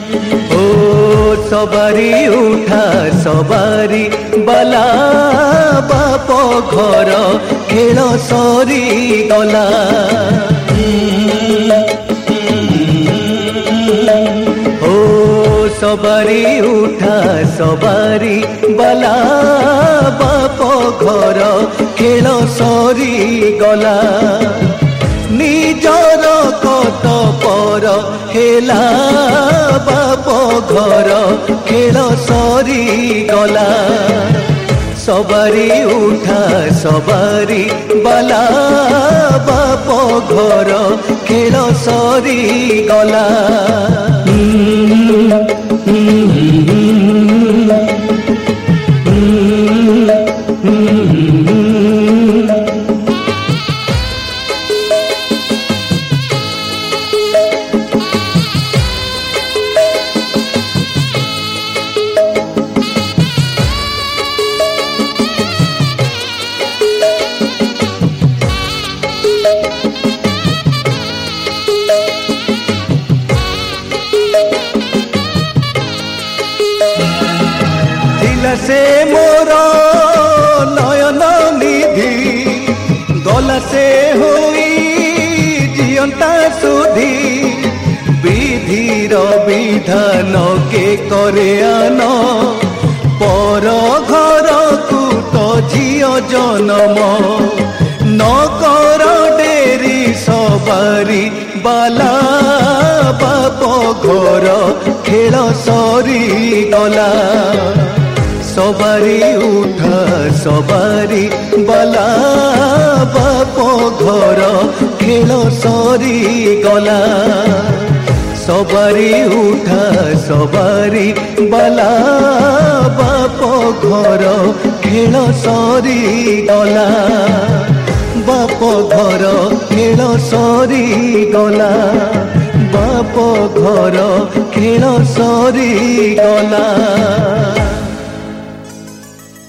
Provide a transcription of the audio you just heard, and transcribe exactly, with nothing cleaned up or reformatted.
ओ सवारी उठा सवारी बाला बाप घर खेल सरी गला। ओ सवारी उठा सवारी बाला बाप घर खेल सरी गला। निजर कत पर हेला बाप घर खेल सरी गला। सवारी उठा सवारी बाला बाप घर खेल सरी गला। से मोर नयन निधि गला से होई जियंता सुधी। विधिर विधान के करे आन पर घर को तो झियो जन्म। न कर डेरी सवारी बाला बाप घर खेल सरी गला। सवारी उठा सवारी बाला बाप घर खेल सरी गला। सवारी उठा सवारी बाला बाप घर खेल सरी गला। बाप घर खेल सरी गला। बाप घर खेल सरी गला।